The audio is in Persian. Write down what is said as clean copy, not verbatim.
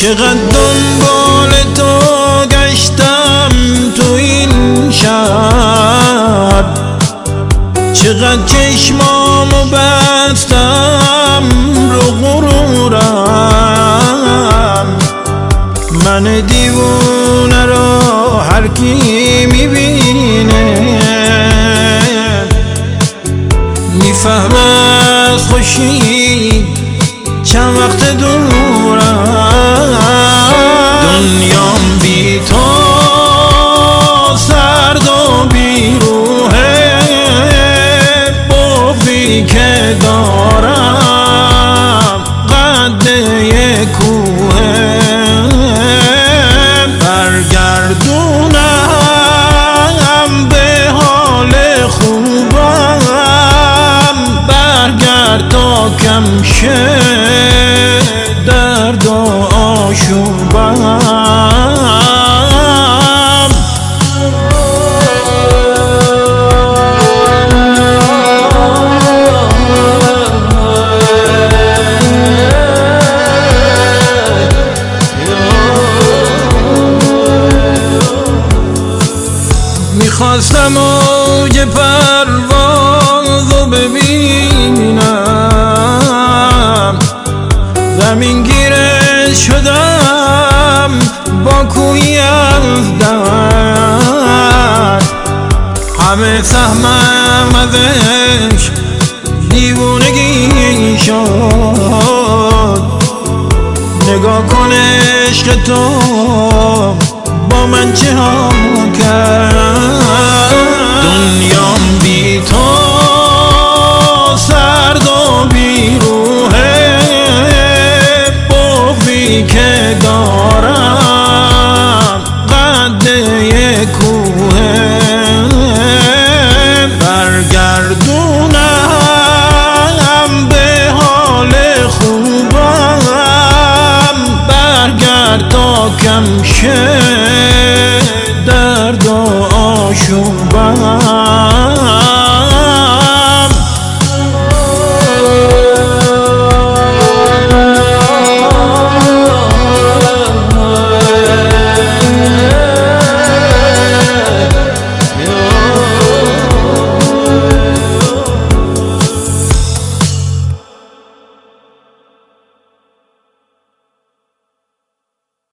چقدر دنبال تو گشتم تو این شب، چقدر چشمامو بستم رو غرورم. من دیوونه رو هر کی میبینه میفهمه از خوشی چند وقت دورم. دنیام بی تو سرد و بی روحه، بغضی که دارم قد یک کوهه. برگردونم به حال خوبم، برگرد تا کم شه درد و آشوبم. میخواستم اوج پروازو ببینم، زمین گیره شدم با کوهی از درد. همه سهمم ازش دیوونگی شد. نگاه کن عشق تو با من چه ها کرد.